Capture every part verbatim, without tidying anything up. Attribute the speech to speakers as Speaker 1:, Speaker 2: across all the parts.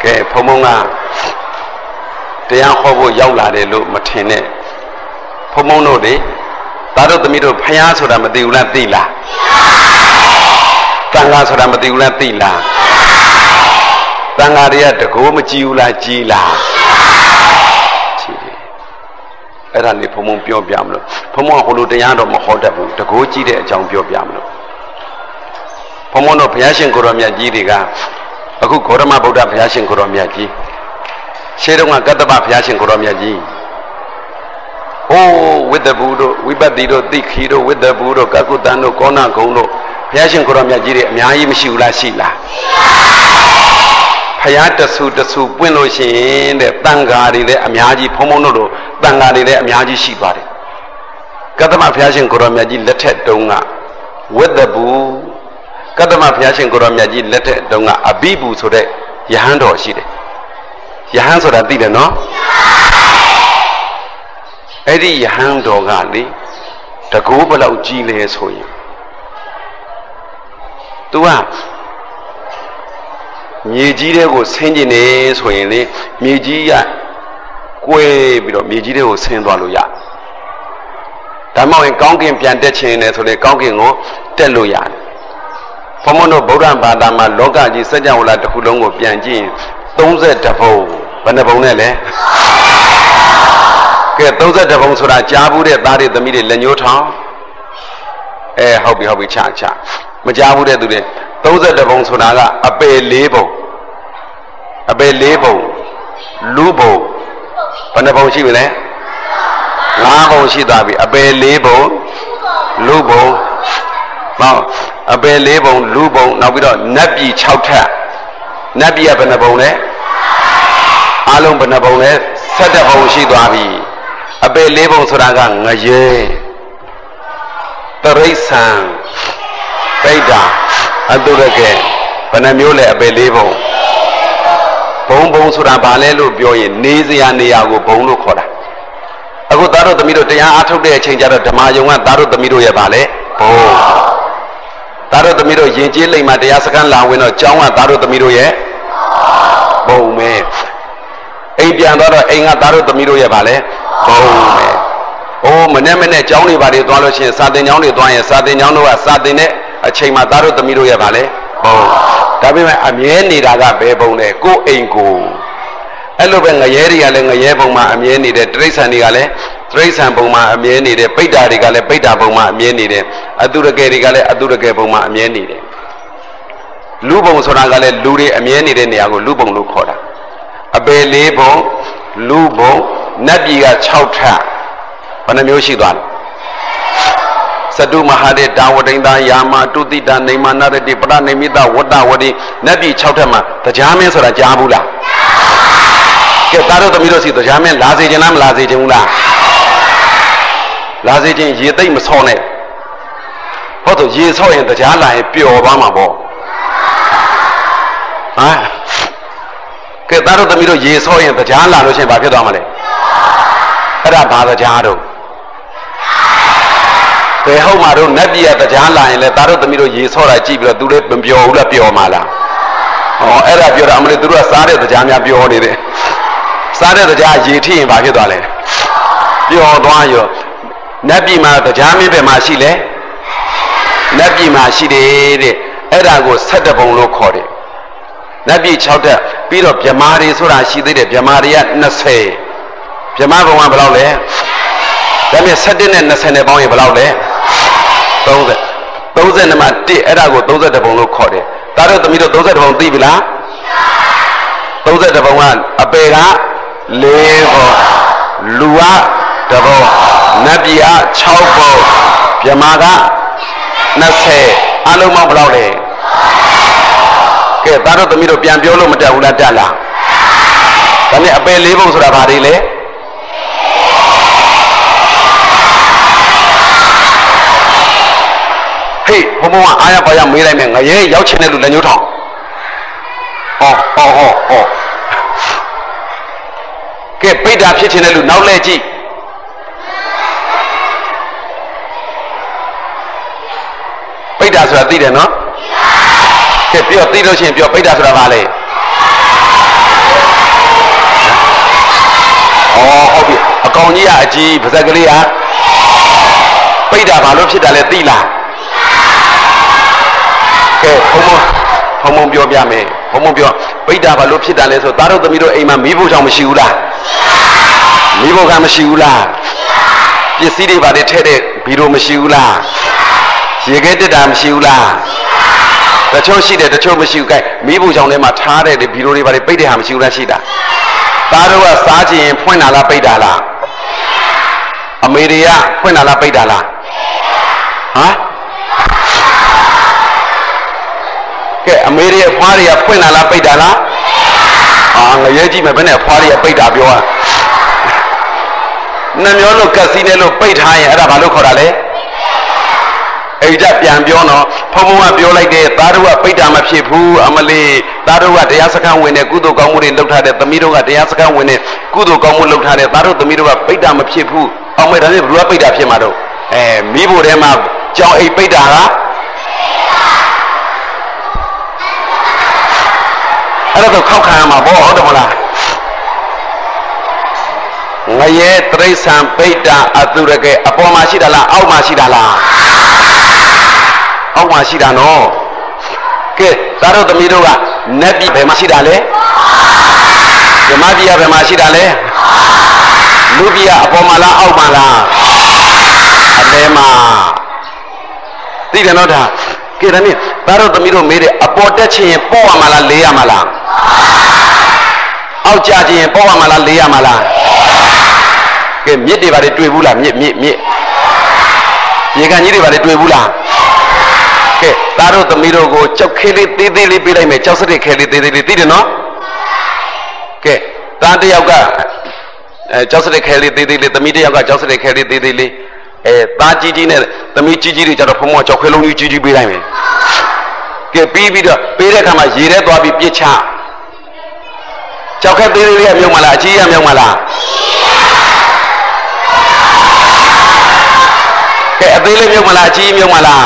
Speaker 1: ကဲဘုံဘုံကတရားဟောဖို့ရောက်လာတယ်လို့မထင်နဲ့ဘုံဘုံတို့လေသားတို့သမီးတို့ဖျားဆိုတာမသိဘူးလားသိလားတန်ခါဆိုတာမသိဘူးလားသိလားတန်ခါတွေကတကိုးမကြည့်ဘူးလားကြည်လားကြည်တယ်အဲ့ဒါလေးဘုံဘုံပြောပြမလို့ဘုံဘုံကဟိုလိုတရားတော့မဟောတတ်ဘူးတကိုးကြည့်တဲ့အကြောင်းပြောပြမလို့ဘုံဘုံတို့ဘုရားရှင်ကိုရောမြတ်ကြီးတွေကအခုဂေါတမဗုဒ္ဓဘုရားရှင်ကိုရောမြတ်ကြီးရှေးတုန်းကကတ္တပဘုရားရှင်ကိုရောမြတ်ကြီးဟိုးဝိတ္တဘူတို့ဝိပတ္တိတို့သိခိတို့ဝိတ္တဘူတို့ကကုတန်တို့ကောဏဂုံတို့ဘုရားရှင်ကိုရောမြတ်ကြီးတွေအများကြီးမရှိဘူးလားရှိလားဘုရားတဆူတဆူပွင့်လို့ရှိရင်တဲ့တန်ဃာတွေလည်းအများကြီးဖုံဖုံတို့တို့တန်ဃာတွေလည်းအများကြီးရှိသွားတယ်ကတ္တမဘုရားရှင်ကိုရောမြတ်ကြီးလက်ထက်တုန်းကဝိတ္တဘူကတ္တမဘုရားရှင်ကိုရောမြတ်ကြီးလက်ထက်တုန်းကအဘိဘူဆိုတဲ့ယဟန်တော်ရှိတယ်ယဟန်ဆိုတာသိတယ်နော်အဲ့ဒီယဟန်တော်ကလေတကူဘလောက်ကြီးလဲဆိုရင် तू ကမြေကြီးတွေကိုဆင်းကျင်နေဆိုရင်လေမြေကြီးကကွဲပြီးတော့မြေကြီးတွေကိုဆင်းသွားလို့ရဒါမှမဟုတ်ကောင်းကင်ပြန်တက်ခြင်းနဲ့ဆိုလေကောင်းကင်ကိုတက်လို့ရတယ်ဘုံဘုံတို့ဗုဒ္ဓဘာသာမှာလောကကြီးစัจ java လာတစ်ခုလုံးကိုပြန်ကြည့်ရင်သုံးဆယ်တစ်ပုံဘယ်နှပုံနဲ့လဲကဲသုံးဆယ်တစ်ပုံဆိုတာကြားဘူးတဲ့သားတွေသမီးတွေလက်ညှိုးထောင်အဲဟုတ်ပြီဟုတ်ပြီချချမကြားဘူးတဲ့သူတွေသုံးဆယ်တစ်ပုံဆိုတာကအပယ်လေးပုံအပယ်လေးပုံလူပုံဘယ်နှပုံရှိပြီလဲငါးပုံရှိသွားပြီအပယ်လေးပုံလူပုံဟောအပယ်လေးပုံလူပုံနောက်ပြီးတော့နတ်ပြည်၆ထပ်နတ်ပြည်ကဘယ်နှပုံလဲအလုံးဘယ်နှပုံလဲ၁၁ပုံရှိသွားပြီအပယ်လေးပုံဆိုတာကငရဲတရိษံပိဋ္ဌာအတုရကေဘယ်နှမျိုးလဲအပယ်လေးပုံဘုံဘုံဆိုတာဘာလဲလို့ပြောရင်နေစရာနေရာကိုဘုံလို့ခေါ်တာအခုသားတို့သမီးတို့တရားအားထုတ်တဲ့အချိန်ကျတော့ဓမ္မယုံကသားတို့သမီးတို့ရဲ့ဘာလဲဘုံသားတို့သမီးတို့ယဉ်ကျေးလိမ့်မှာတရားစခန်းလာဝင်တော့ကျောင်းကသားတို့သမီးတို့ရဲ့ဘုံပဲအိမ်ပြန်တော့အိမ်ကသားတို့သမီးတို့ရဲ့ဘာလဲဘုံပဲအိုးမနဲ့မနဲ့ကျောင်းတွေဘာတွေသွားလို့ရှိရင်စာသင်ကျောင်းတွေသွားရင်စာသင်ကျောင်းတို့ကစာသင်တဲ့အချိန်မှာသားတို့သမီးတို့ရဲ့ဘာလဲဘုံဒါပေမဲ့အမြဲနေတာကဘယ်ဘုံလဲကိုယ်အိမ်ကိုအဲ့လိုပဲငရဲတွေကလည်းငရဲဘုံမှာအမြဲနေတယ်တိရစ္ဆာန်တွေကလည်းတိရစ္ဆာန်ဘုံမှာအမြဲနေတယ်ပိဋ္ဌာတွေကလည်းပိဋ္ဌာဘုံမှာအမြဲနေတယ်အတုရကေတွေကလည်းအတုရကေဘုံမှာအမြဲနေတယ်လူဘုံဆိုတာကလည်းလူတွေအမြဲနေတဲ့နေရာကိုလူဘုံလို့ခေါ်တာအပယ်လေးဘုံလူဘုံနတ်ပြည်က၆ထပ်ဘယ်နှမျိုးရှိသွားလဲသတုမဟာဒေတာဝတိန်သာယာမတုတိတနေမနာရတိပရနိမိတဝတ္တဝတိနတ်ပြည်၆ထပ်မှာတရားမင်းဆိုတာကြားဘူးလားကဲသားတို့သမီးတို့စီတရားမင်းလာစေခြင်းလားမလာစေခြင်းဘူးလားလာစေခြင်းရေသိမ့်မဆောနဲ့ဟုတ်တော့ရေဆောရင်တရားလာရင်ပျော်သွားမှာပေါ့ဟာကဲသားတို့သမီးတို့ရေဆောရင်တရားလာလို့ရှိရင်ဘာဖြစ်သွားမှာလဲအဲ့ဒါဘာတရားတို့ဘယ်ဟုတ်မှာတို့နတ်ပြည်ကတရားလာရင်လေသားတို့သမီးတို့ရေဆောတာကြည့်ပြီးတော့သူလည်းမပျော်ဘူးလားပျော်မှာလားဟောအဲ့ဒါပြောတာအမလေးသူတို့ကစားတဲ့တရားများပျော်နေတယ်စားတဲ့တရားရေထိရင်ဘာဖြစ်သွားလဲပျော်သွားရောနတ်ပြည်မှာတရားမင်းပဲမှာရှိလဲနတ်ပြည်မှာရှိတယ်တဲ့အဲ့ဒါကို၁၁ပုံလို့ခေါ်တယ်နတ်ပြည်၆တက်ပြီးတော့ဗြဟ္မာတွေဆိုတာရှိသေးတယ်ဗြဟ္မာတွေက၂၀ဗြဟ္မာဘုံကဘယ်လောက်လဲဒါပေမဲ့၁၁နဲ့၂၀နဲ့ပေါင်းရင်ဘယ်လောက်လဲ၃၀ ၃၀နဲ့မှ၁အဲ့ဒါကို၃၁ပုံလို့ခေါ်တယ်ဒါတော့သမီးတို့၃၁ပုံသိပြီလား၃၁ပုံကအပေက၄ပုံလူကတပုံနတ်ပြည်က၆ပုံဗြဟ္မာက၂၀အလုံးပေါင်းဘယ်လောက်လဲကဲဒါတော့သမီးတို့ပြန်ပြောလို့မတတ်ဘူးလားတတ်လားဒါနဲ့အပယ်လေးပုံဆိုတာဘာတွေလဲဟေးဘုံဘုံကအားရပါရမေးလိုက်မယ်ငရဲရောက်ချင်တဲ့လူလက်ညှိုးထောင်ဟောဟောဟောဟောကဲပိဋ္ဌာဖြစ်ချင်တဲ့လူနောက်လဲကြည့်ပိဋ္ဌာဆိုတာသိတယ်နော်ကဲပြောသိလို့ရှိရင်ပြောပိဋ္ဌာဆိုတာဘာလဲဟုတ်ပြီအကောင်ကြီးကအကြီးပါဇက်ကလေးကပိတ်တာဘာလို့ဖြစ်တာလဲသိလားကဲဘုံဘုံဘုံပြောပြမယ်ဘုံဘုံပြောပိတ်တာဘာလို့ဖြစ်တာလဲဆိုသားတို့သမီးတို့အိမ်မှာမီးဖို့ကြောင့်မရှိဘူးလားမီးဖို့ကမရှိဘူးလားပစ္စည်းတွေဘာတွေထည့်တဲ့ဘီရိုမရှိဘူးလားရေခဲတက်တာမရှိဘူးလားတချို့ရှိတယ်တချို့မရှိဘူးကဲမီးဖို့ကြောင့်ထဲမှာထားတဲ့ဘီရိုတွေဘာတွေပိတ်တဲ့ဟာမရှိဘူးလားရှိတာသားတို့ကစားချင်ဖွင့်တာလားပိတ်တာလားအမေတွေကဖွင့်တာလားပိတ်တာလားဟမ်ကဲအမေတွေအဖွားတွေကဖွင့်တာလားပိတ်တာလားအာငရဲကြည့်မယ်ဘယ်နဲ့အဖွားတွေကပိတ်တာပြောอ่ะနှမျောလို့ကက်စီနဲ့လို့ပိတ်ထားရင်အဲ့ဒါဘာလို့ခေါ်တာလဲအိတ်ကြပြန်ပြောတော့ဖုံဖုံကပြောလိုက်တဲ့သားတို့ကပိတ်တာမဖြစ်ဘူးအမလေးသားတို့ကတရားစခန်းဝင်တဲ့ကုသိုလ်ကောင်းမှုတွေလုပ်ထားတဲ့သမီးတို့ကတရားစခန်းဝင်တဲ့ကုသိုလ်ကောင်းမှုလုပ်ထားတဲ့သားတို့သမီးတို့ကပိတ်တာမဖြစ်ဘူးအောင်မဲ့ဒါနဲ့ဘယ်လိုပိတ်တာဖြစ်မှာတော့အဲမိဖို့ထဲမှာကြောင်အိတ်ပိတ်တာကအဲ့ဒါတော့ခောက်ခံရမှာပေါ့ဟုတ်တယ်မလားငရဲတရိษံပိဋ္ဌာအတုရကေအပေါ်မှာရှိတာလားအောက်မှာရှိတာလားအောက်မှာရှိတာနော်ကဲသားတို့သမီးတို့ကနတ်ပြည်ဘယ်မှာရှိတာလဲဓမ္မပြည်ကဘယ်မှာရှိတာလဲလူပြည်ကအပေါ်မှာလားအောက်မှာလားအလဲမှာသိတယ်နော်ဒါကဲဒါနဲ့သားတို့သမီးတို့မေးတယ်အပေါ်တက်ချင်ရင်ပေါ့ရမှာလားလေးရမှာလားအောက်ကျချင်ရင်ပေါ့ရမှာလားလေးရမှာလားကဲမြစ်တွေဘာတွေတွေ့ဘူးလားမြစ်မြစ်မြစ်ရေကန်ကြီးတွေဘာတွေတွေ့ဘူးလားကဲသားတို့သမီးတို့ကိုကြောက်ခဲလေးသေးသေးလေးပေးလိုက်မယ်ကြောက်စတဲ့ခဲလေးသေးသေးလေးသိတယ်နော်ကဲသားတစ်ယောက်ကအဲကြောက်စတဲ့ခဲလေးသေးသေးလေးသမီးတစ်ယောက်ကကြောက်စတဲ့ခဲလေးသေးသေးလေးအဲသားကြီးကြီးနဲ့သမီးကြီးကြီးတွေကြတော့ဖုံမောကြောက်ခဲလုံးကြီးကြီးကြီးပေးလိုက်မယ်ကဲပြီးပြီးတော့ပေးတဲ့အခါမှာရေထဲသွားပြီးပြစ်ချကြောက်ခဲသေးသေးလေးကမြုံမလားအကြီးကမြုံမလားကဲအသေးလေးမြုပ်မလားအကြီးမြုပ်မလား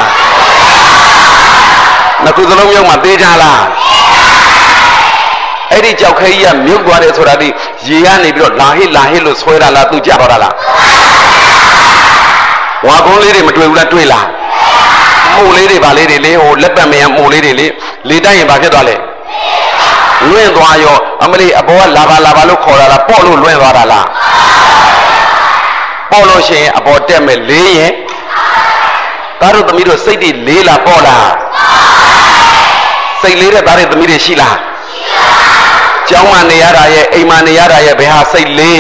Speaker 1: နှစ်ခုစလုံးမြုပ်မှာသေးကြလားအဲ့ဒီကြောက်ခဲကြီးကမြုပ်သွားတယ်ဆိုတာဒီရေကနေပြီးတော့လာဟိလာဟိလို့ဆွဲတာလားသူကြတော့တာလားဝါကုန်းလေးတွေမတွေ့ဘူးလားတွေ့လားမှုလေးတွေဗာလေးတွေလေဟိုလက်ပတ်မယံမှုလေးတွေလေလေတိုက်ရင်ဗာဖြစ်သွားလေလွင့်သွားရောအမလေးအပေါ်ကလာပါလာပါလို့ခေါ်တာလားပေါ့လို့လွင့်သွားတာလားပေါ့လို့ရှိရင်အပေါ်တက်မဲ့လေးရင်သားတို့သမီးတို့စိတ်တွေလေးလားပေါ့လားစိတ်လေးတဲ့သားတွေသမီးတွေရှိလားကျောင်းမှာနေရတာရဲ့အိမ်မှာနေရတာရဲ့ဘယ်ဟာစိတ်လေး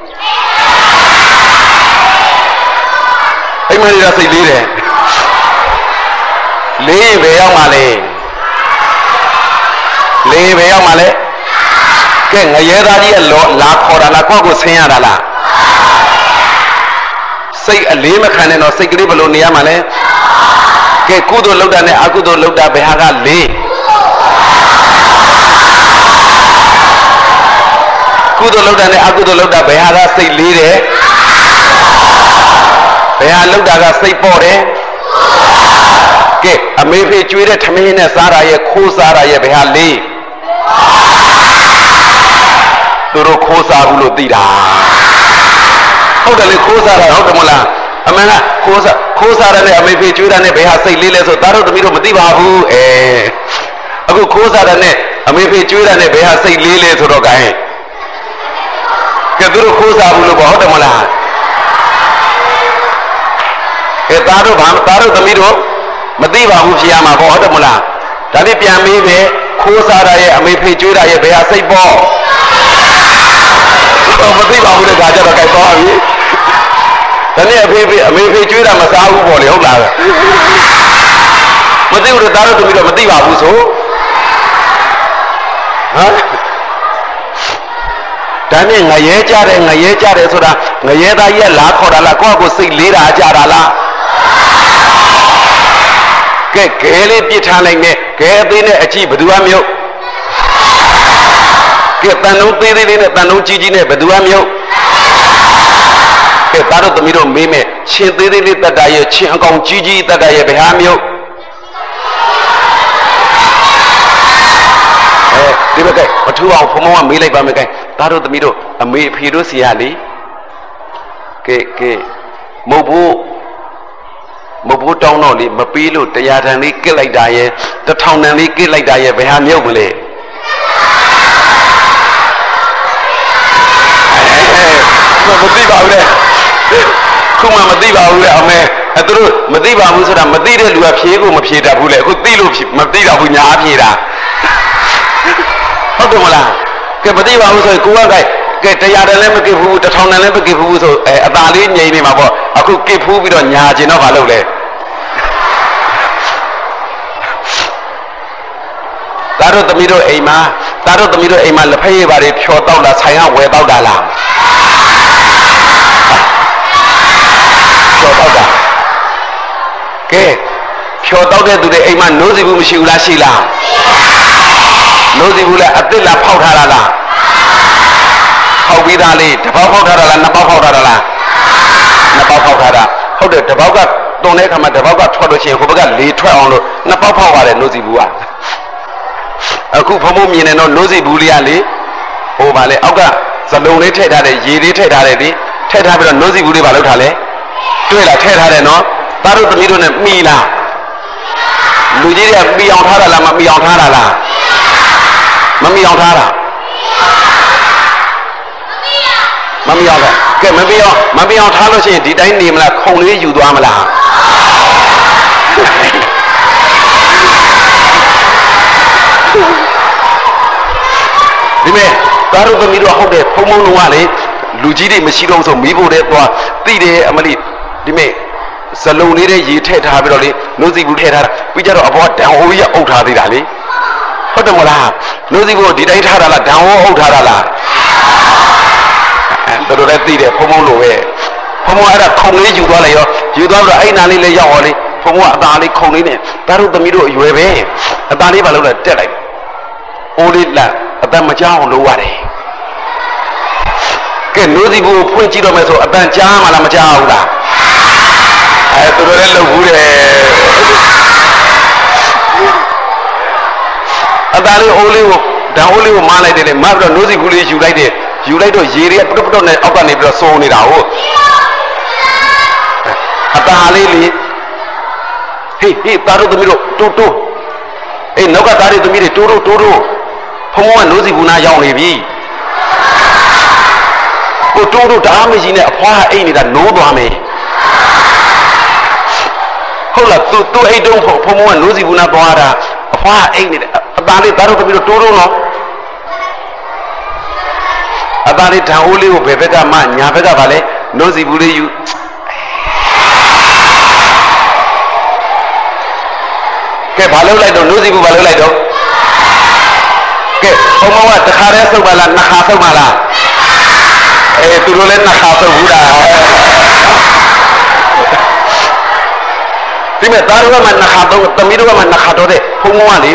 Speaker 1: အိမ်မှာနေတာစိတ်လေးတယ်လေးရင်ဘယ်ရောက်မှာလဲလေးရင်ဘယ်ရောက်မှာလဲကဲငရဲသားကြီးကလောလာခေါ်တာလားကိုယ့်ကိုဆင်းရတာလားစိတ်အလေးမခံနဲ့တော့စိတ်ကလေးဘယ်လိုနေရမှာလဲကဲကုသိုလ်လုပ်တာနဲ့အကုသိုလ်လုပ်တာဘယ်ဟာကလေးကုသိုလ်လုပ်တာနဲ့အကုသိုလ်လုပ်တာဘယ်ဟာကစိတ်လေးတယ်ဘယ်ဟာလုပ်တာကစိတ်ပေါ့တယ်ကဲအမေဖေကျွေးတဲ့ထမင်းနဲ့စားတာရဲ့ခိုးစားတာရဲ့ဘယ်ဟာလေးသူတို့ခိုးစားဘူးလို့သိတာဟုတ်တယ်လေခိုးစားတာဟုတ်တယ်မလားအမှန်ကခိုးစားခိုးစားတဲ့နဲ့အမေဖေကျွေးတာနဲ့ဘယ်ဟာစိတ်လေးလဲဆိုသားတို့သမီးတို့မသိပါဘူးအဲအခုခိုးစားတဲ့နဲ့အမေဖေကျွေးတာနဲ့ဘယ်ဟာစိတ်လေးလဲဆိုတော့ gain ကဲသူတို့ခိုးစားဘူးလို့ပေါ့ဟုတ်တယ်မလားကဲသားတို့ဘာသားတို့သမီးတို့မသိပါဘူးဖြစ်ရမှာပေါ့ဟုတ်တယ်မလားဒါနဲ့ပြန်မေးပဲခိုးစားတာရဲ့အမေဖေကျွေးတာရဲ့ဘယ်ဟာစိတ်ပေါ့တော့မသိပါဘူးလေဒါကြတော့ gain သွားပြီဒါနဲ့အဖေဖေအမေဖေကျွေးတာမစားဘူးပေါ့လေဟုတ်လားမသိဘူးသားတို့သမီးတို့မသိပါဘူးဆိုဟမ်ဒါနဲ့ငရဲကြတယ်ငရဲကြတယ်ဆိုတာငရဲသားကြီးကလာခေါ်တာလားကိုယ့်ကိုစိတ်လေးတာကြတာလားကဲခဲလေးပြစ်ထားလိုက်နဲ့ခဲအသေးနဲ့အကြည့်ဘယ်သူမှမမြုပ်ကဲတန်လုံးသေးသေးလေးနဲ့တန်လုံးကြီးကြီးနဲ့ဘယ်သူမှမမြုပ်ကဲသားတို့သမီးတို့မေးမယ်ရှင်သေးသေးလေးတတ်တာရဲ့ရှင်အကောင်ကြီးကြီးတတ်တာရဲ့ဘယ်ဟာမြုပ်အဲဒီဘက်ကပထူအောင်ဖုံမောကမေးလိုက်ပါမယ်ကဲသားတို့သမီးတို့အမေအဖေတို့စီရလေကဲကဲမဟုတ်ဘူးမဟုတ်ဘူးတောင်းတော့လေမပြီးလို့တရားထံလေးကစ်လိုက်တာရဲ့တထောင်တန်လေးကစ်လိုက်တာရဲ့ဘယ်ဟာမြုပ်မလဲမသိပါဘူးလေခုမှမသိပါဘူးလေအမေအဲသူတို့မသိပါဘူးဆိုတာမသိတဲ့လူကဖြေကိုမဖြေတတ်ဘူးလေအခုသိလို့မသိတော့ဘူးညာဖြေတာဟုတ်တယ်မလားကဲမသိပါဘူးဆိုရင်ကိုကကဲကဲတရားတန်လည်းမကစ်ဘူးတထောင်တန်လည်းမကစ်ဘူးဆိုအဲအသာလေးငြိမ်နေမှာပေါ့အခုကစ်ဖူးပြီးတော့ညာကျင်တော့မလုပ်လဲသားတို့သမီးတို့အိမ်မှာသားတို့သမီးတို့အိမ်မှာလက်ဖက်ရည်ပါတွေဖြောတောက်တာဆိုင်ကဝယ်တောက်တာလားဖြောတောက်တာကဲဖြောတောက်တဲ့သူတွေအိမ်မှာနိုးစီဘူးမရှိဘူးလားရှိလားနိုးစီဘူးလဲအစ်စ်လားဖောက်ထားတာလားဖောက်ပြီးသားလေးတစ်ပေါက်ဖောက်ထားတာလားနှစ်ပေါက်ဖောက်ထားတာလားနှစ်ပေါက်ဖောက်ထားတာဟုတ်တယ်တစ်ပေါက်ကတွန်တဲ့အခါမှာတစ်ပေါက်ကထွက်လို့ရှိရင်ဟိုဘက်ကလေထွက်အောင်လို့နှစ်ပေါက်ဖောက်ရတယ်နိုးစီဘူးကအခုဖုံဖုံမြင်နေတော့နိုးစီဘူးလေးကလေဟိုပါလေအောက်ကဇလုံးလေးထည့်ထားတယ်ရေလေးထည့်ထားတယ်ဒီထည့်ထားပြီးတော့နိုးစီဘူးလေးပါလောက်ထားလဲတွေ့လားထည့်ထားတယ်နော်သားတို့သမီးတို့နဲ့မှီလားလူကြီးတွေကမှီအောင်ထားတာလားမမှီအောင်ထားတာလားမမှီအောင်ထားတာမမှီအောင်ကဲမမှီအောင်မမှီအောင်ထားလို့ရှိရင်ဒီတိုင်းနေမလားခုံလေးယူသွားမလားဒီမဲ့သားတို့သမီးတို့ဟုတ်တယ်ဖုံဖုံလုံးကလေလူကြီးတွေမရှိတော့ဆိုမီးဖို့တဲ့သွားသိတယ်အမလီဒီမဲ့ဇလုံးလေးတဲ့ရေထည့်ထားပြီးတော့လေနိုးစီဘူးထည့်ထားတာပြီးကြတော့အပေါ်ဒံဟိုကြီးအုပ်ထားသေးတာလေဟုတ်တယ်မလားနိုးစီဘူးဒီတိုင်းထားတာလားဒံဟိုအုပ်ထားတာလားအဲတို့လည်းသိတယ်ဖုံဖုံလိုပဲဖုံဖုံအဲ့ဒါခုံလေးယူသွားလိုက်ရောယူသွားတော့အဲ့နာလေးလည်းရောက်ဟောလေဖုံဖုံကအသားလေးခုံလေးနဲ့သားတို့သမီးတို့အရွယ်ပဲအသားလေးပါလို့လည်းတက်လိုက်အိုးလေးလန့်အတန်မကြောက်အောင်လုပ်ရတယ်ကဲနိုးစီဘူးဖွင့်ကြည့်တော့မယ်ဆိုအတန်ကြားမှလားမကြားဘူးလားအဲသူတို့လည်းလုပ်ဘူးတယ်အသားလေးအိုးလေးကိုဓာတ်အိုးလေးကိုမားလိုက်တယ်လေမားပြီးတော့နိုးစီဘူးလေးယူလိုက်တယ်ယူလိုက်တော့ရေတွေကပတုပတုနဲ့အောက်ကနေပြီးတော့စိုးနေတာဟုတ်အသားလေးလေဟေးဟေးသားတို့သမီးတို့တိုးတိုးအေးနောက်ကသားတွေသမီးတွေတိုးတိုးတိုးတိုးဖုံဖုံကနိုးစီဘူးနာရောက်နေပြီကိုတိုးတိုးဓာတ်မရှိနဲ့အဖွားအိတ်နေတာနိုးသွားမယ်ဟုတ်လားသူသူအိတ်တုံးဖုံဖုံကနိုးစီဘူးနာသွားတာအဖွားအိတ်နေတယ်အသားလေးသားတို့သမီးတို့တိုးတိုးနော်အသားလေးဓာတ်အိုးလေးကိုဘယ်ဘက်ကမှညာဘက်ကပါလဲနိုးစီဘူးလေးယူကဲဘာလုပ်လိုက်တော့နိုးစီဘူးဘာလုပ်လိုက်တော့ကဲဘုံဘုံကတစ်ခါတည်းဆုပ်ပါလားနှစ်ခါဆုပ်ပါလားအဲသူတို့လည်းနှစ်ခါဆုပ်ဘူးလားဒီမဲ့သားတို့ကမှနှစ်ခါတော့သမီးတို့ကမှနှစ်ခါတော့တဲ့ဘုံဘုံကလေ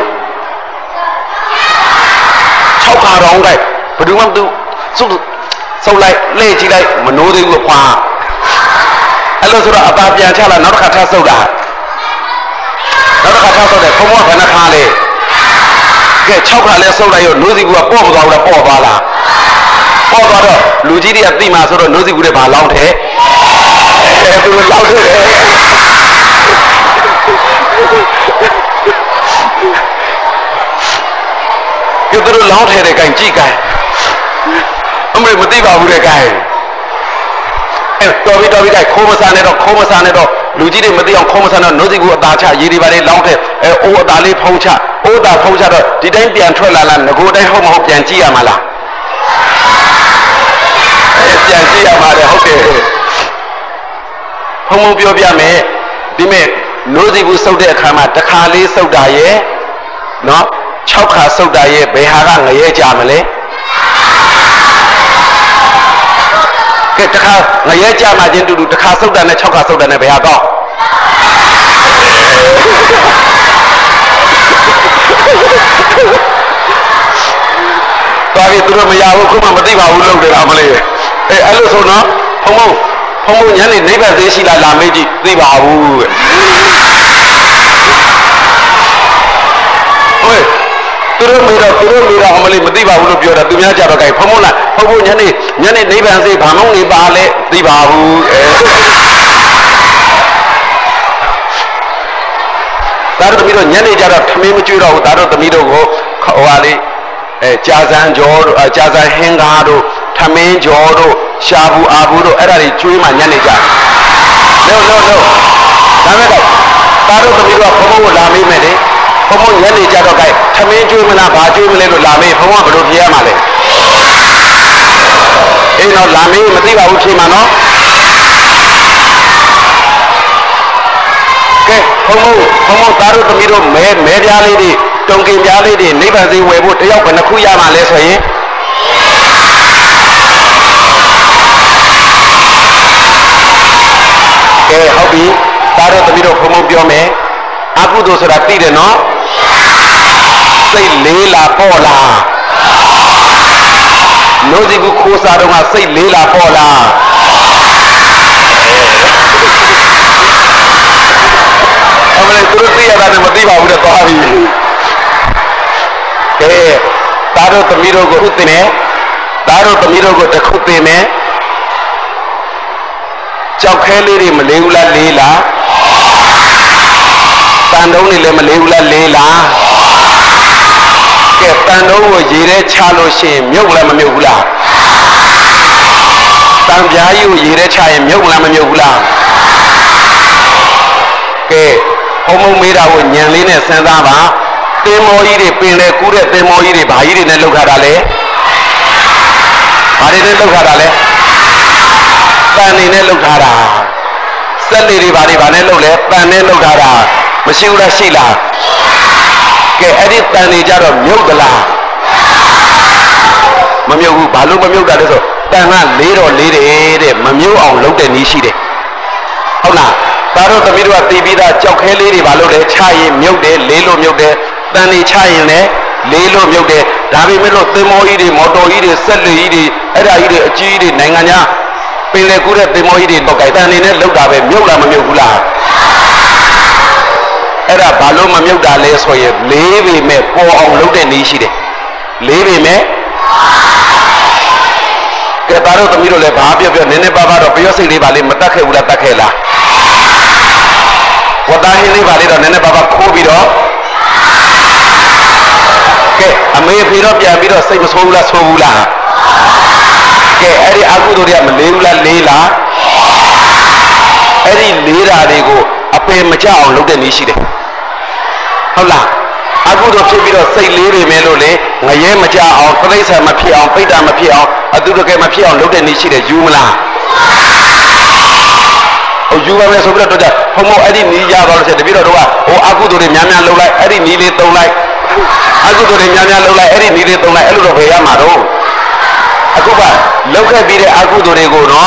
Speaker 1: ၆ခါတော့လိုက်ဘယ်သူမှသူဆုပ်ဆုပ်လိုက်လှည့်ကြည့်လိုက်မနိုးသေးဘူးခွာအဲ့လိုဆိုတော့အသာပြန်ချလာနောက်တစ်ခါထပ်ဆုပ်တာနောက်တစ်ခါထပ်ဆုပ်တယ်ဘုံဘုံကဘယ်နှခါလဲကဲ၆ခါလဲဆုပ်လိုက်ရောနိုးစီဘူးကပေါ့မသွားဘူးလားပေါ့သွားလားပေါ့သွားတော့လူကြီးတွေကသိမှာဆိုတော့နိုးစီဘူးတွေဘာလောင်းထဲအဲသူလောင်းထဲကဲသူလောင်းထဲတဲ့ကန်ကြည့်ကန်အမေမသိပါဘူးတဲ့ကန်အဲတော်ပြီတော်ပြီကန်ခိုးမစားနဲ့တော့ခိုးမစားနဲ့တော့လူကြီးတွေမသိအောင်ခိုးမစားတော့နိုးစီဘူးအသာချရေးတွေပါလေလောင်းထဲအဲအိုးအသာလေးဖုံးချအိုးသာဖုံးချတော့ဒီတိုင်းပြန်ထွက်လာလားငကိုတိုင်းဟုတ်မဟုတ်ပြန်ကြည့်ရမှာလားအဲပြန်ကြည့်ရမှာလေဟုတ်တယ်ဖုံဖုံပြောပြမယ်ဒီမဲ့နိုးစီဘူးစုပ်တဲ့အခါမှာတစ်ခါလေးစုပ်တာရဲ့နော်၆ခါစုပ်တာရဲ့ဘယ်ဟာကငရဲကြမလဲကဲတစ်ခါငရဲကြမှာချင်းတူတူတစ်ခါစုပ်တာနဲ့၆ခါစုပ်တာနဲ့ဘယ်ဟာကောင်းတော်ပြီသူတို့မရဘူးခုမှမသိပါဘူးလုပ်တယ်လားမလေးအဲအဲ့လိုဆိုနော်ဖုံဖုံဖုံဖုံညနေနိဗ္ဗာန်သေးရှိလားလာမေးကြည့်သိပါဘူးတဲ့ဟိုသူသူတို့မေတော့သူတို့မေတော့အမလေးမသိပါဘူးလို့ပြောတာသူများကြတော့ gain ဖုံဖုံလားဖုံဖုံညနေညနေနိဗ္ဗာန်စိတ်ဘာမှမနေပါလဲသိပါဘူးအဲဒါတို့သမီးတို့ညနေကြတော့ထမင်းမကျွေးတော့ဘူးဒါတို့သမီးတို့ကိုဟိုဟာလေးအဲကြာစံကြောတို့ကြာစံဟင်းကားတို့ထမင်းကြောတို့ရှာဘူးအာဘူးတို့အဲ့ဒါတွေကျွေးမှညနေကြလို့လို့လို့ဒါမဲ့တော့ဒါတို့သမီးတို့ကဘုံဘုံကိုလာမေးမယ်လေဘုံဘုံညနေကြတော့ gain ထမင်းကျွေးမလားဘာကျွေးမလဲလို့လာမေးဘုံကဘယ်လိုဖြေရမှာလဲအေးတော့လာမေးမသိပါဘူးဖြေမှာနော်ကဲဘုံဘုံဘုံဘုံဒါတို့သမီးတို့မဲမဲပြားလေးတွေတုံကင်ပြားလေးတွေနိဗ္ဗာန်စိတ်ဝယ်ဖို့တယောက်ဘယ်နှခုရမှာလဲဆိုရင်ကဲဟုတ်ပြီဒါတို့သမီးတို့ဘုံဘုံပြောမယ်အကုသိုလ်ဆိုတာသိတယ်နော်စိတ်လေးလာပေါ့လားလို့ဒီကူခိုးစားတော့ကစိတ်လေးလာပေါ့လားအမလေးသူတို့သိရတာနဲ့မသိပါဘူးတဲ့သွားပြီကဲဒါတို့သမီးတို့ကိုဥသိမယ်ဒါတို့သမီးတို့ကိုတစ်ခုသိမယ်ကြောက်ခဲလေးတွေမလေးဘူးလားလေးလားတန်တုံးတွေလည်းမလေးဘူးလားလေးလားကဲတန်တုံးကိုရေထဲချလို့ရှိရင်မြုပ်လားမမြုပ်ဘူးလားတန်ပြားကြီးကိုရေထဲချရင်မြုပ်လားမမြုပ်ဘူးလားကဲဘုံဘုံမေးတာကိုညံလေးနဲ့စဉ်းစားပါသင်္ဘောကြီးတွေပင်လေကူးတဲ့သင်္ဘောကြီးတွေဘာကြီးတွေနဲ့လောက်ထားတာလဲဘာတွေနဲ့လောက်ထားတာလဲတန်နေနဲ့လောက်ထားတာစက်လေးတွေဘာတွေဘာနဲ့လောက်လဲတန်နဲ့လောက်ထားတာမရှိဘူးလားရှိလားကဲအဲ့ဒီတန်နေကြတော့မြုပ်သလားမမြုပ်ဘူးဘာလို့မမြုပ်တာလဲဆိုတန်ကလေးတော့လေးတယ်တဲ့မမြုပ်အောင်လုပ်တဲ့နည်းရှိတယ်ဟုတ်လားဒါတို့သမီးတို့ကတီးပြီးသားကြောက်ခဲလေးတွေဘာလို့လဲချရင်မြုပ်တယ်လေးလို့မြုပ်တယ်တန်နေချရင်လည်းလေးလို့မြုပ်တယ်ဒါပေမဲ့လို့သင်္ဘောကြီးတွေမော်တော်ကြီးတွေစက်လေကြီးတွေအဲ့ဒါကြီးတွေအကြီးကြီးတွေနိုင်ငံခြားပင်လေကူးတဲ့သင်္ဘောကြီးတွေတော့ကြိုက်တန်နေနဲ့လောက်တာပဲမြုပ်လားမမြုပ်ဘူးလားအဲ့ဒါဘာလို့မမြုပ်တာလဲဆိုရင်လေးပေမဲ့ပေါ်အောင်လုပ်တဲ့နည်းရှိတယ်လေးပေမဲ့ကဲဒါတို့သမီးတို့လည်းဘာပြောပြောနည်းနည်းပါးပါတော့ပြောစိတ်လေးပါလေးမတတ်ခဲ့ဘူးလားတတ်ခဲ့လားဝတ်သားဟင်းလေးပါလေးတော့နည်းနည်းပါးပါခိုးပြီးတော့ကဲအမေဖေတော့ပြန်ပြီးတော့စိတ်မဆိုးဘူးလားဆိုးဘူးလားကဲအဲ့ဒီအကုသိုလ်တွေကမလေးဘူးလားလေးလားအဲ့ဒီလေးတာတွေကိုအပယ်မကြအောင်လုပ်တဲ့နည်းရှိတယ်ဟုတ်လားအကုသိုလ်ဖြစ်ပြီးတော့စိတ်လေးတွေမဲလို့လေငရဲမကြအောင်ပြိဿမဖြစ်အောင်ပိဋကမဖြစ်အောင်အတုတကယ်မဖြစ်အောင်လုပ်တဲ့နည်းရှိတယ်ယူမလားဟိုယူပါမယ်ဆိုပြီးတော့တော့ဘုံဘုံအဲ့ဒီနီးကြပါလို့ဆိုတပည့်တော်တို့ကဟိုအကုသိုလ်တွေများများလုပ်လိုက်အဲ့ဒီနီးလေးသုံးလိုက်အကုသိုလ်တွေများများလုပ်လိုက်အဲ့ဒီနီးလေးသုံးလိုက်အဲ့လိုတော့ဘယ်ရမှာတော့အခုကလောက်ခဲ့ပြီးတဲ့အကုသိုလ်တွေကိုတော့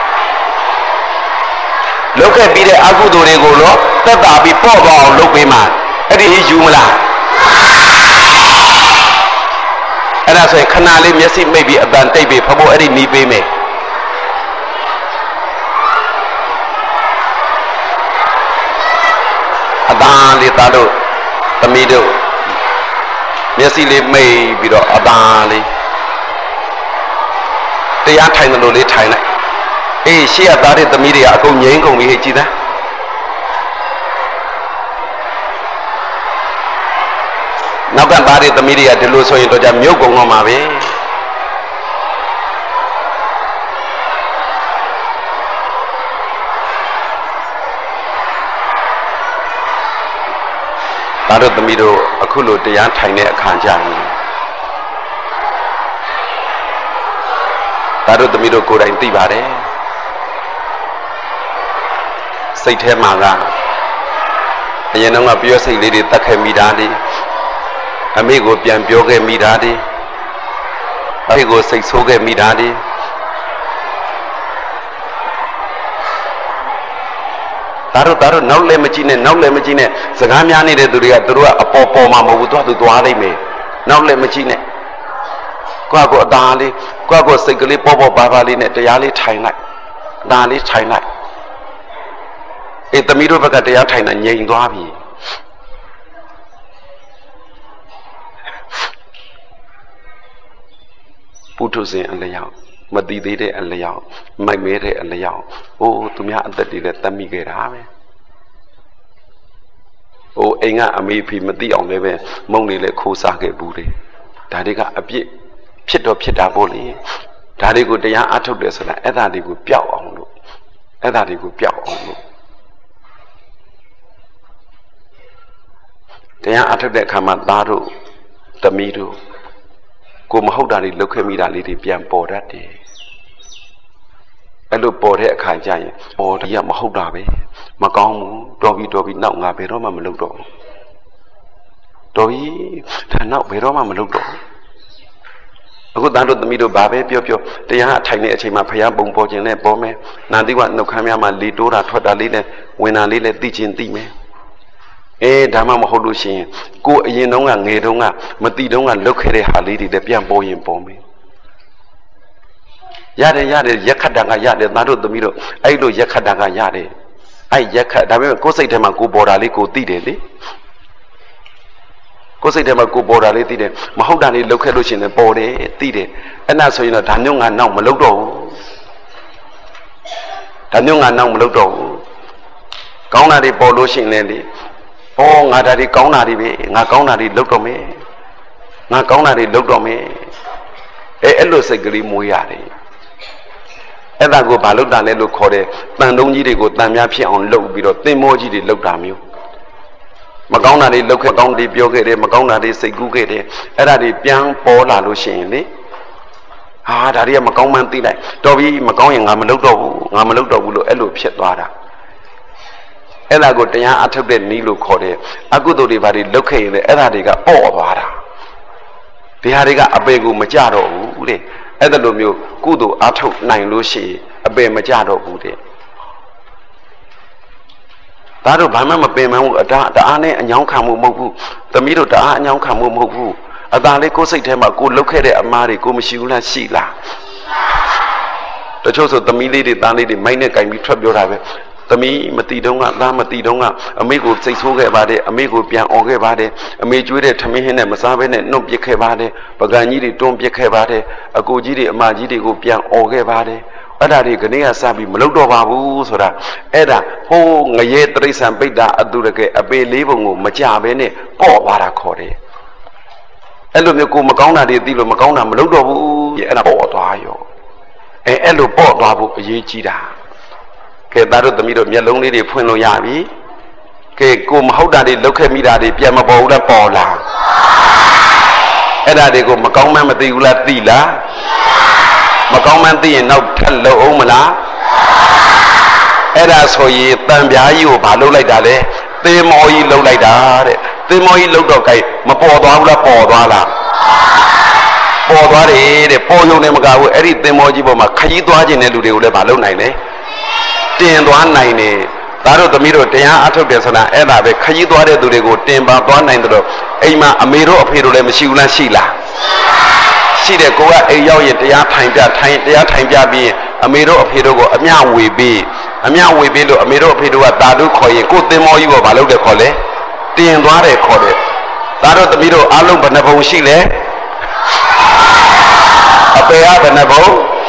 Speaker 1: လောက်ခဲ့ပြီးတဲ့အကုသိုလ်တွေကိုတော့သက်သာပြီးပေါ့ပေါ့အောင်လုပ်ပေးမှအဲ့ဒီယူမလားအဲ့ဒါဆိုရင်ခဏလေးမျက်စိမိတ်ပြီးအတန်တိတ်ပြီးဖဖို့အဲ့ဒီနီးပေးမယ်အတန်လေးသားတို့သမီးတို့မျက်စိလေးမိတ်ပြီးတော့အတန်လေးတရားထိုင်တယ်လို့လေးထိုင်လိုက်အေးရှေ့ကသားတဲ့သမီးတွေကအကုန်ငြိမ်းကုန်ပြီဟဲ့ကြည်သားနောက်ကသားတဲ့သမီးတွေကဒီလိုဆိုရင်တော့じゃမြုပ်ကုန်တော့မှာပဲသားတို့သမီးတို့အခုလိုတရားထိုင်တဲ့အခါကျရင်ဒါတို့သမီးတို့ကိုယ်တိုင်သိပါတယ်စိတ်ထဲမှာကအရင်တော့ကပြောစိတ်လေးတွေတတ်ခဲ့မိတာဒီအမေကိုပြန်ပြောခဲ့မိတာဒီအဖေကိုစိတ်ဆိုးခဲ့မိတာဒီဒါတို့ဒါတို့နောက်လည်းမကြည့်နဲ့နောက်လည်းမကြည့်နဲ့စကားများနေတဲ့သူတွေကသူတို့ကအပေါ်ပေါ်မှာမဟုတ်ဘူးသူကသူသွားလိမ့်မယ်နောက်လည်းမကြည့်နဲ့ကိုယ့်ကိုအသားလေးကိုယ့်ကိုစိတ်ကလေးပေါ်ပေါ်ပါပါလေးနဲ့တရားလေးထိုင်လိုက်ဒါလေးထိုင်လိုက်အေးသမီးတို့ဘက်ကတရားထိုင်တာငြိမ်သွားပြီ Putusin and layout, Madide and layout, my mere and layout. Oh, to me at the dealer, Tamigame. Oh, Enga, a me Pimati on the Moni le Kosake Budi. Dadiga a bit pit of Pitaboli. Dadigo de Ato Desala, Edadi would piao on you. Edadi would piao on you. They are out of that Kamadaro, the Mido. Go Mahodari look at me that little pian board that day. I look bored at Kajay, or the Yamahodabe, Magong, Dobby Dobby, now Beroma Meludo. Dobby, turn out Beroma Meludo. I go down to the middle Babe, Pio, they are tiny at my Paya Bombo and Bome, Nadiwa no Kamama Lidora, Todaline, when I let teaching Dime. Eh, Dama Mahodushi, go Yenonga, Nedonga, Matidonga, look at a lady, the pian boy in Bome. Yade Yade, Yakadanga Yade, Nado the middle, I do Yakadanga Yade. I Yaka, Dame, go say to my go borderly go did. Go say to my go borderly did. Mahodani look at Lucian and body, did. And that's so you know, Danunga now Maludo. Danunga now Maludo. Gauna de Bolushing Lady. Oh, Nadari Gaunari, Nagaunari looked on me. Nagaunari looked on me. A Elosagri Muyari. And I go Baludan, they look for it. Nandonji go Damiapi on low below, Timoji look down you. Magaunari look at Gondi Biogate, Magaunari say Gugate, and I did young Paula Lucien. Ah, Daria Magaumanti like Dobby, Magoing, Amaludo, Amaludo, Elo Pietwada. And I go to Yata Nilo Code. I go to the very locate the Edadiga or Vara. The Hariga Abego Majado, Ude, Edalumio, Gudo, Ato, Nine Lucy, Abe Majado, Ude. That of Bama Bema, the Ane and Young Kamu Mogu, the middle da and Young Kamu Mogu. A Daleko say to him, I go locate a Mari, Gomishula Sila. The choice of the Milady, Dani, the Maina can be trouble. Tami Matidonga, La Matidonga, amigo say so about it, amigo pian or about it, a major Tamihin and Masavan, no Biake about it, Bagani don't Biake about it, a Gojidi, a Majidi go pian or about it. Ada Gania Sabi, Melodo Babu, Soda, Eda, Ho, Naye, Trace and Beda, Adurake, a bay level, Machavene, or Varacore. Elomico Macona, the deal of Macona, Melodo, and a port Ayo. And Elo port Babu, Yechida. Que daro the middle, Yaloni, the Puno Yavi, que cum how that it look at me that the Piama Bola Paula. And I go Macoma Matula Dila Macoma D and now Tello Omala. And as for ye, Tambia, you, Palo like that, they more you look like that, they more you look okay, Mapola Podala. Podare, the Poyo Nemago, Eric the Mojibo, Makayido, and Elude Balonine. Ten one nine, that of the middle, Tia Ato Besana, and I have Kayido to go Temba one nine, Ema, a mirror of Hero Mishula Shila. See the Goa, a young Tia time, Tia time Jabi, a mirror of Hero, a meow we be, a meow we be, a mirror of Hero, a Dadu Koy, good them all you of Balo de Cole, Ten one call it. That of the middle, Alum Banabo Shile, a pair of Banabo,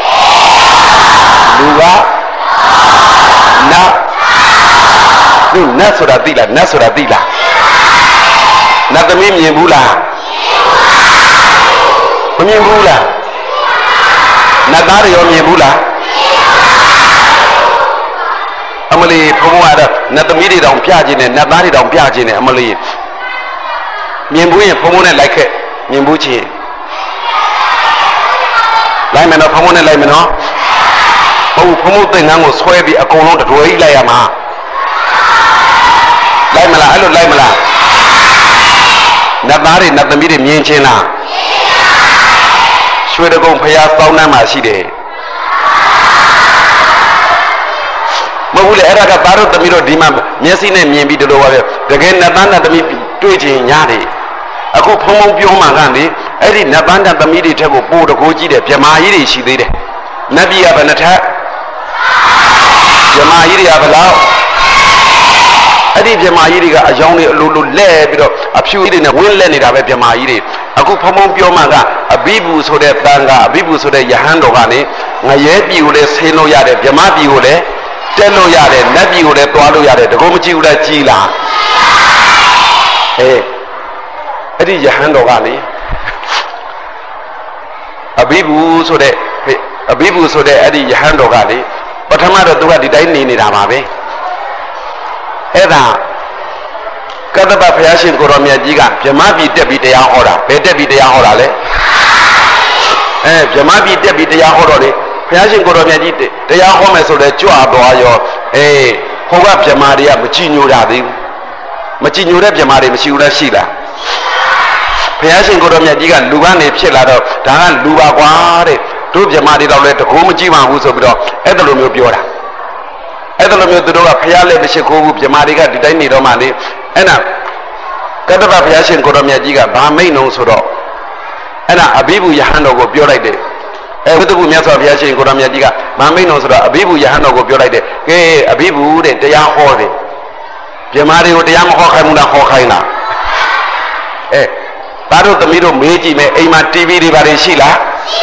Speaker 1: Luga. Na, no, Nasura Dila, Nasura Dila. Natamim Yembula. Yembula. Nadario Yembula. Emily Pomoada, Natamidi down Piagin and Nabari down Piagin, Emily. Yembuya Pomona like it, Yembuchi. Limon of Pomona Limon. Oh, promoting Nango Swabi, a colon to Layama. Lamala, I don't Lamala. Nabari, not the medium Yenchena. Should have gone Paya Saunama Side. Mabula Eraga Baro, the middle Dima, Messin and Yembi to lower. Again, Nabana, the Twitching Yadi. A good promo Bioma Gandhi, Eddie Nabanda, the media table, Board of Goji, the Piamairi, she did. Nabi of an attack. Jamairi Avala Adi Jamairi, a young Lulu Leb, a few in a will let it have a Jamairi. အခုဖုံဖုံပြောမှကအဘိဗုဆိုတဲ့တန်ကအဘိဗုဆိုတဲ့ယဟန်တော်ကနေငရဲပြည်ကိုလည်းဆင်းလို့ရတယ်ဗြဟ္မပြည်ကိုလည်းတက်လို့ရတယ်နတ်ပြည်ကိုလည်းသွားလို့ရတယ်တကောမကြည့်ဘူးလားကြည်လားအေးအဲ့ဒီယဟန်တော်ကလေအဘိဗုဆိုတဲ့အဘိဗုဆိုတဲ့အဲ့ဒီယဟန်တော်ကလေပထမတော့သူကဒီတိုင်းနေနေတာပါပဲအဲ့ဒါကတ္တပဘုရားရှင်ကိုရောမြတ်ကြီးကဗြဟ္မပြည်တက်ပြီးတရားဟောတာဘယ်တက်ပြီးတရားဟောတာလဲအဲဗြဟ္မပြည်တက်ပြီးတရားဟောတော့လေဘုရားရှင်ကိုရောမြတ်ကြီးတရားဟောမယ်ဆိုလဲကြွသွားရောအေးဟိုကဗြဟ္မာတွေကမကြည်ညိုတာသေးဘူးမကြည်ညိုတဲ့ဗြဟ္မာတွေမရှိဘူးလားရှိလားဘုရားရှင်ကိုရောမြတ်ကြီးကလူကနေဖြစ်လာတော့ဒါကလူပါကွာတဲ့တို့ဗြဟ္မာတွေတော့လဲတကူမကြည့်ပါဘူးဆိုပြီးတော့အဲ့လိုမျိုးပြောတာအဲ့လိုမျိုးသူတို့ကဘုရားလည်းမရှိခိုးဘူးဗြဟ္မာတွေကဒီတိုင်းနေတော့မှလေအဲ့ဒါကတ္တပဘုရားရှင်ကိုရောမြတ်ကြီးကဗာမိတ်နှုံဆိုတော့အဲ့ဒါအဘိဗုယဟန်တော်ကိုပြောလိုက်တယ်အဲဝိတ္တဘုမြတ်စွာဘုရားရှင်ကိုရောမြတ်ကြီးကဗာမိတ်နှုံဆိုတော့အဘိဗုယဟန်တော်ကိုပြောလိုက်တယ်ကဲအဘိဗုတဲ့တရားဟောတယ်ဗြဟ္မာတွေကိုတရားမဟောခိုင်းဘူးလားဟောခိုင်းလားအဲသားတို့သမီးတို့မေးကြည့်မယ်အိမ်မှာ တီဗီ တွေဘာတွေရှိလား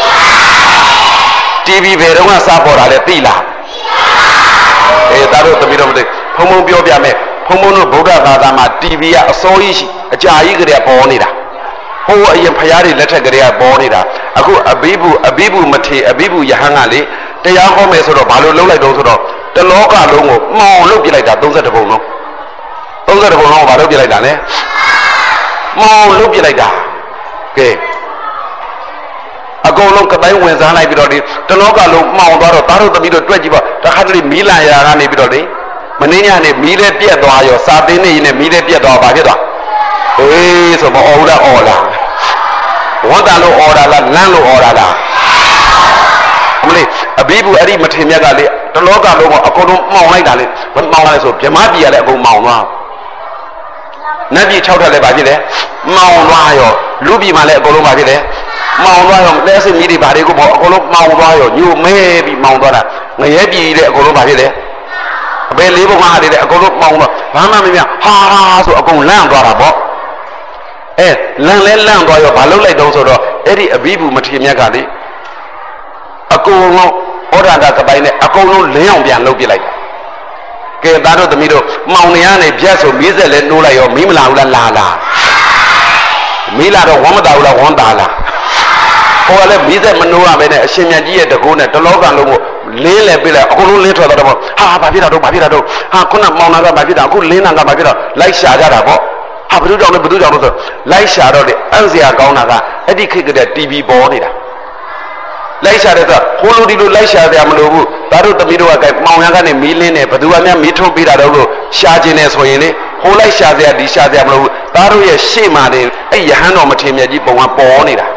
Speaker 1: တီဗီ ဘယ်တော့မှစပေါ်တာလဲသိလားအဲသားတို့သမီးတို့မသိဖုံဖုံပြောပြမယ်ဖုံဖုံတို့ဗုဒ္ဓဘာသာမှာ တီဗီ ကအစိုးရရှိအကြာကြီးကလေးပေါ်နေတာဟိုအရင်ဖရားတွေလက်ထက်ကလေးကပေါ်နေတာအခုအဘိဗုအဘိဗုမထေအဘိဗုယဟန်ကလေတရားဟောမယ်ဆိုတော့ဘာလို့လုံးလိုက်တော့ဆိုတော့တလောကလုံးကိုမှောင်လုပ်ပြလိုက်တာသုံးဆယ်တစ်ပုံလုံးသုံးဆယ်တစ်ပုံလုံးကိုဘာလုပ်ပြလိုက်တာလဲမှောင်လုပ်ပြလိုက်တာကဲအကုန်လုံးကတိုင်းဝင်စားလိုက်ပြီးတော့ဒီတလောကလုံးမှောင်သွားတော့သားတို့သမီးတို့တွက်ကြည့်ပါတခါတလေမီးလာရာကနေပြီးတော့လေမင်းညနေမီးလည်းပြက်သွားရောစာသင်းနေရင်လည်းမီးလည်းပြက်သွားပါဖြစ်သွားအေးဆိုမအော်ဘူးလားအော်လားဝတ်တာလို့အော်တာလားလမ်းလို့အော်တာလားအမလေးအဘိဗုအဲ့ဒီမထေမြတ်ကလေတလောကလုံးကအကုန်လုံးမှောင်လိုက်တာလေမှောင်လိုက်ဆိုဗြဟ္မပြည်ကလည်းအကုန်မှောင်သွားနတ်ပြည်၆ထပ်လည်းပါဖြစ်တယ်မှောင်သွားရောလူပြည်မှာလည်းအကုန်လုံးပါဖြစ်တယ်မှောင်သွားရောလက်စစ်မီးတွေဘာတွေကိုပေါ့အကုန်လုံးမှောင်သွားရောညိုမဲပြီးမှောင်သွားတာငရဲပြည်လည်းအကုန်လုံးပါဖြစ်တယ်အပေလေးဘုံဟာတွေလည်းအကုန်လုံးမှောင်တော့ဘာမှမမြဟာဆိုအကုန်လန့်သွားတာပေါ့အဲလန့်လဲလန့်သွားရောဘာလုပ်လိုက်တော့ဆိုတော့အဲ့ဒီအဘိဗုမထေမြတ်ကလေအကုန်လုံးဩရတာကပိုင်းနဲ့အကုန်လုံးလင်းအောင်ပြန်လုပ်ပြလိုက်တာကဲသားတို့သမီးတို့မှောင်နေရနေပြတ်ဆိုမီးစက်လဲနှိုးလိုက်ရောမီးမလာဘူးလားလာလာမီးလာတော့ဝမ်းမတာဘူးလားဝမ်းတာလားဟိုကလည်းမီးစက်မနှိုးရဘဲနဲ့အရှင်မြတ်ကြီးရဲ့တကူနဲ့တလောကလုံးကိုလင်းလဲပြလိုက်အကုန်လုံးလင်းထွက်သွားတော့ဟာဘာဖြစ်တာတော့ဘာဖြစ်တာတော့ဟာခုနမောင်နာကဘာဖြစ်တာအခုလင်းနာကဘာဖြစ်တော့လိုက်ရှာကြတာပေါ့ဟာဘယ်သူကြောင့်လဲဘယ်သူကြောင့်လဲဆိုလိုက်ရှာတော့လေအန်စရာကောင်းတာကအဲ့ဒီခေတ်ကတည်းက တီဗီ ပေါ်နေတာလိုက်ရှာတဲ့ဆိုဟိုလိုဒီလိုလိုက်ရှာကြမလို့ဘူးသားတို့သမီးတို့ကကဲမောင်ရကနေမီးလင်းနေဘယ်သူကများမီးထုတ်ပေးတာတော့လို့ရှာခြင်းနဲ့ဆိုရင်လေဟိုလိုက်ရှာကြဒီရှာကြမလို့ဘူးသားတို့ရဲ့ရှေ့မှာနေအဲ့ယဟန်တော်မထေမြတ်ကြီးပုံကပေါ်နေတာ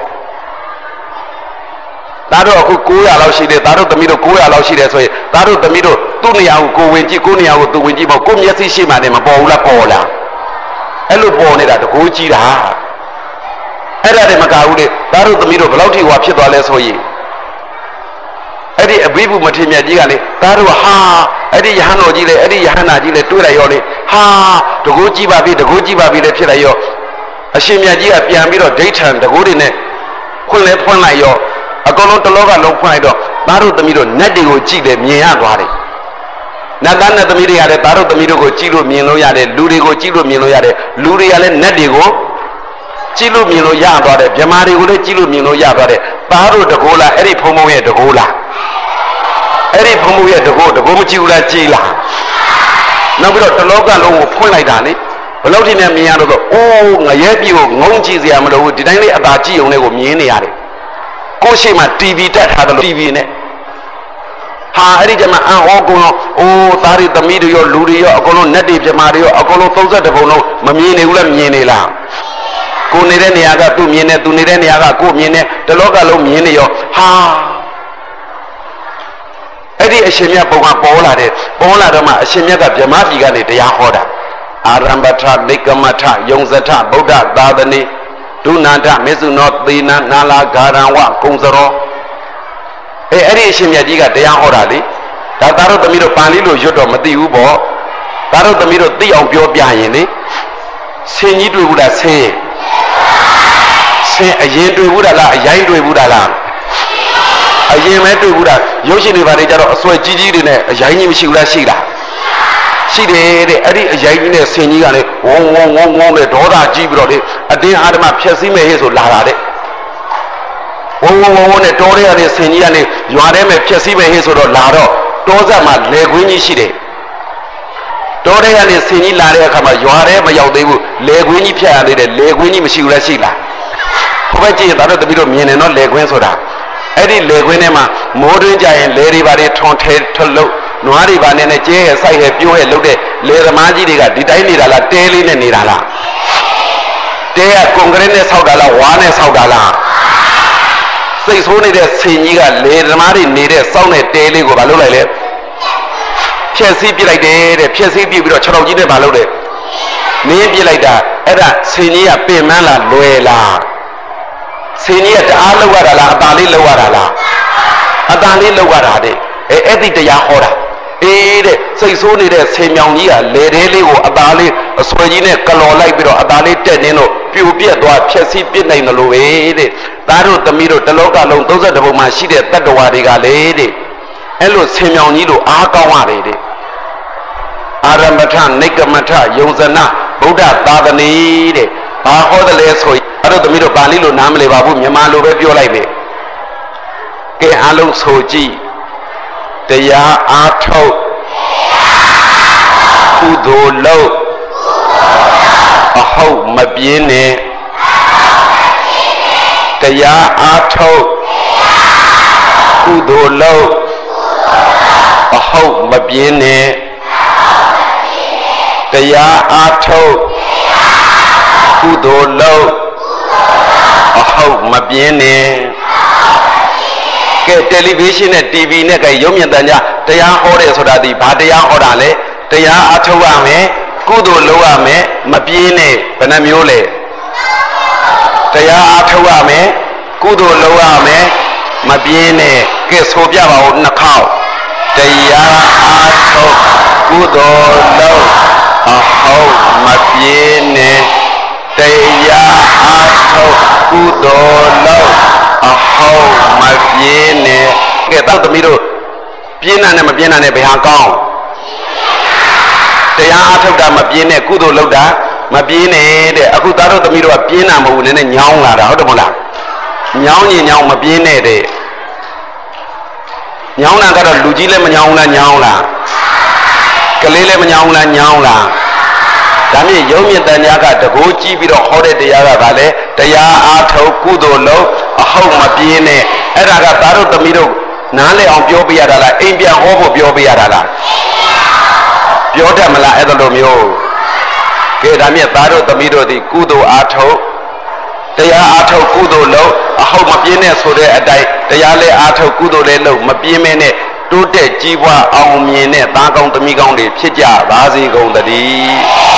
Speaker 1: သားတို့အခု၉ရာလောက်ရှိတယ်သားတို့သမီးတို့၉ရာလောက်ရှိတယ်ဆိုရင်သားတို့သမီးတို့သူ့နေရာကိုကိုဝင်ကြည့်ကိုနေရာကိုသူဝင်ကြည့်ပေါ့ကိုမျက်စိရှိမှနေမပေါ်ဘူးလားပေါ်လားအဲ့လိုပေါ်နေတာတကူကြီးတာအဲ့ဒါတွေမကဘူးလေသားတို့သမီးတို့ဘယ်လောက်ထိဟွာဖြစ်သွားလဲဆိုရင်အဲ့ဒီအဘိဗုမထေမြတ်ကြီးကလေသားတို့ဟာအဲ့ဒီယဟန်တော်ကြီးလေအဲ့ဒီယဟန္တာကြီးလေတွေးလိုက်ရောလေဟာတကူကြီးပါပြီတကူကြီးပါပြီလေဖြစ်လိုက်ရောအရှင်မြတ်ကြီးကပြန်ပြီးတော့ဒိဋ္ဌံတကူတွေနဲ့ခွင့်လဲဖွင့်လိုက်ရောအကုန်လုံးတလောကလုံးဖွင့်လိုက်တော့သားတို့သမီးတို့နတ်တွေကိုကြည့်တယ်မြင်ရသွားတယ်နတ်သားနဲ့သမီးတွေကလည်းသားတို့သမီးတို့ကိုကြည့်လို့မြင်လို့ရတယ်လူတွေကိုကြည့်လို့မြင်လို့ရတယ်လူတွေကလည်းနတ်တွေကိုကြည့်လို့မြင်လို့ရသွားတယ်ဗြဟ္မာတွေကိုလည်းကြည့်လို့မြင်လို့ရသွားတယ်သားတို့တကိုးလားအဲ့ဒီဖုံဖုံရဲ့တကိုးလားအဲ့ဒီဖုံဖုံရဲ့တကိုးတကိုးမကြည့်ဘူးလားကြည်လားနောက်ပြီးတော့တလောကလုံးကိုဖွင့်လိုက်တာလေဘယ်လို့ဒီနဲ့မြင်ရတော့အိုးငရဲပြည်ကိုငုံကြည့်စရာမလိုဘူးဒီတိုင်းလေးအသာကြည့်ုံနဲ့ကိုမြင်နေရတယ်ကိုရှိမှ တီဗီ တက်ထားတယ်လို့ တီဗီ နဲ့ဟာအဲ့ဒီကျမှအံ့ဩကုန်တော့အိုးသားတွေသမီးတွေရောလူတွေရောအကုန်လုံးနတ်တွေပြမာတွေရောအကုန်လုံးသုံးဆယ်တစ်ပုံလုံးမမြင်နေဘူးလားမြင်နေလားကိုနေတဲ့နေရာကသူ့မြင်နေသူနေတဲ့နေရာကကိုမြင်နေတလောကလုံးမြင်နေရောဟာအဲ့ဒီအရှင်မြတ်ပုံကပေါ်လာတယ်ပေါ်လာတော့မှအရှင်မြတ်ကဗြဟ္မပြည်ကနေတရားဟောတာအာရမ္ပထလိကမထယုံဇထဗုဒ္ဓသာသနေဒုနာထမေစုနောသေနနာလာဂါရံဝကုံစရောအဲအဲ့ဒီအရှင်မြတ်ကြီးကတရားဟောတာလေဒါသားတို့သမီးတို့ပါဠိလိုရွတ်တော့မသိဘူးပေါ့သားတို့သမီးတို့သိအောင်ပြောပြရင်လေဆင်းကြီးတွေ့ဘူးလားဆင်းဆဆင်းအရင်တွေ့ဘူးလားအရင်တွေ့ဘူးလားအရင်မဲတွေ့ဘူးလားရုပ်ရှင်တွေဘာတွေကြတော့အစွဲကြီးကြီးတွေနဲ့အရင်ကြီးမရှိဘူးလားရှိလားရှိတယ်တဲ့အဲ့ဒီအရင်ကြီးနဲ့ဆင်ကြီးကလည်းဝုံဝုံဝုံဝုံနဲ့ဒေါသကြီးပြီးတော့လေအတင်းအာဓမဖြက်စီးမယ်ဟဲ့ဆိုလာတာတဲ့ဝုံဝုံဝုံဝုံနဲ့တောထဲကနေဆင်ကြီးကနေရွာထဲမှာဖြက်စီးမယ်ဟဲ့ဆိုတော့လာတော့တောဆက်မှာလေခွင်းကြီးရှိတယ်တောထဲကနေဆင်ကြီးလာတဲ့အခါမှာရွာထဲမရောက်သေးဘူးလေခွင်းကြီးဖြတ်ရသေးတယ်လေခွင်းကြီးမရှိဘူးလားရှိလားဘုရားကြည့်ရင်ဒါတော့တပည့်တော့မြင်တယ်နော်လေခွင်းဆိုတာအဲ့ဒီလေခွင်းထဲမှာမိုးတွင်းကြရင်လေတွေပါတွေထွန်ထဲထလို့နွားတွေပါနဲ့နဲ့ကျဲရဲ့စိုက်ရဲ့ပြိုးရဲ့လှုပ်တဲ့လေသမားကြီးတွေကဒီတိုင်းနေတာလားတဲလေးနဲ့နေတာလားတဲကကွန်ကရစ်နဲ့ဆောက်တာလားဝါနဲ့ဆောက်တာလားစိတ်ဆိုးနေတဲ့ဆင်ကြီးကလေသမားတွေနေတဲ့စောင်းတဲ့တဲလေးကိုမလုပ်လိုက်လေဖြက်စီးပြလိုက်တယ်တဲ့ဖြက်စီးပြပြီးတော့ခြေထောက်ကြီးနဲ့မလုပ်တယ်နင်းပြလိုက်တာအဲ့ဒါဆင်ကြီးကပင်မန်းလားလွယ်လားဆင်ကြီးကတအားလောက်ရတာလားအတာလေးလောက်ရတာလားအတာလေးလောက်ရတာတဲ့အဲအဲ့ဒီတရားဟောတာအေးတဲ့စိတ်ဆိုးနေတဲ့ဆင်မြောင်ကြီးကလေသေးလေးကိုအသားလေးအဆွဲကြီးနဲ့ကလော်လိုက်ပြီးတော့အသားလေးတက်နေတော့ပြိုပြက်သွားဖြက်စီးပြစ်နိုင်တယ်လို့ပဲတဲ့သားတို့သမီးတို့တလောကလုံးသုံးဆယ်တဘုံမှာရှိတဲ့တတ္တဝါတွေကလေတဲ့အဲ့လိုဆင်မြောင်ကြီးလို့အားကောင်းရတယ်တဲ့အာရမထနိကမထယုံဇနဗုဒ္ဓသာသနေတဲ့ဘာဟောတယ်လဲဆိုရင်အဲ့တို့သမီးတို့ပါဠိလိုနားမလည်ပါဘူးမြန်မာလိုပဲပြောလိုက်မယ်ကဲအားလုံးဆိုကြည့်တရားအားထုတ်ကုသိုလ်လုပ်အဟုတ်မပြင်းနဲ့တရားအားထုတ်ကုသိုလ်လုပ်အဟုတ်မပြင်းနဲ့တရားအားထုတ်ကုသိုလ်လုပ်အဟုတ်မပြင်းနဲ့ကဲတယ်လီဗီရှင်းနဲ့ တီဗီ နဲ့ကရုပ်မြင်သံကြားတရားဟောတယ်ဆိုတာဒီဘာတရားဟောတာလဲတရားအထုတ်ရမယ်ကုသိုလ်လုပ်ရမယ်မပြေးနဲ့ဘယ်နှမျိုးလဲတရားအထုတ်ရမယ်ကုသိုလ်လုပ်ရမယ်မပြေးနဲ့ကဲဆိုပြပါဦးနှစ်ခေါက်တရားအထုတ်ကုသိုလ်လုပ်အဟုတ်မပြေးနဲ့တရားအထုတ်ကုသိုလ်လုပ်အဟုတ်မပြေးနဲ့ကဲတောက်သမီးတို့ပြင်းတာနဲ့မပြင်းတာနဲ့ဘယ်ဟာကောင်းတရားအထုတ်တာမပြင်းနဲ့ကုသိုလ်လုပ်တာမပြင်းနဲ့တဲ့အခုသားတို့သမီးတို့ကပြင်းတာမဟုတ်ဘူးနည်းနည်းညောင်းလာတာဟုတ်တယ်မဟုတ်လားညောင်းရင်ညောင်းမပြင်းနဲ့တဲ့ညောင်းတာကတော့လူကြီးလည်းမညောင်းလားညောင်းလားကလေးလည်းမညောင်းလားညောင်းလားဒါမြင့်ရုံမြင့်တန်ညာကတကိုးကြည့်ပြီးတော့ဟောတဲ့တရားကဗာလဲတရားအားထုတ်ကုသိုလ်လုပ်အဟုတ်မပြေးနဲ့အဲ့ဒါကသားတို့သမီးတို့နားလည်အောင်ပြောပြရတာလားအိမ်ပြန်ဟောဖို့ပြောပြရတာလားပြောတတ်မလားအဲ့လိုမျိုးကဲဒါမြင့်သားတို့သမီးတို့ဒီကုသိုလ်အားထုတ်တရားအားထုတ်ကုသိုလ်လုပ်အဟုတ်မပြေးနဲ့ဆိုတဲ့အတိုင်းတရားလဲအားထုတ်ကုသိုလ်လဲလုပ်မပြေးမဲနဲ့တိုးတက်ကြီးပွားအောင်မြင်တဲ့သားကောင်းသမီးကောင်းတွေဖြစ်ကြပါစေကုန်သတည်း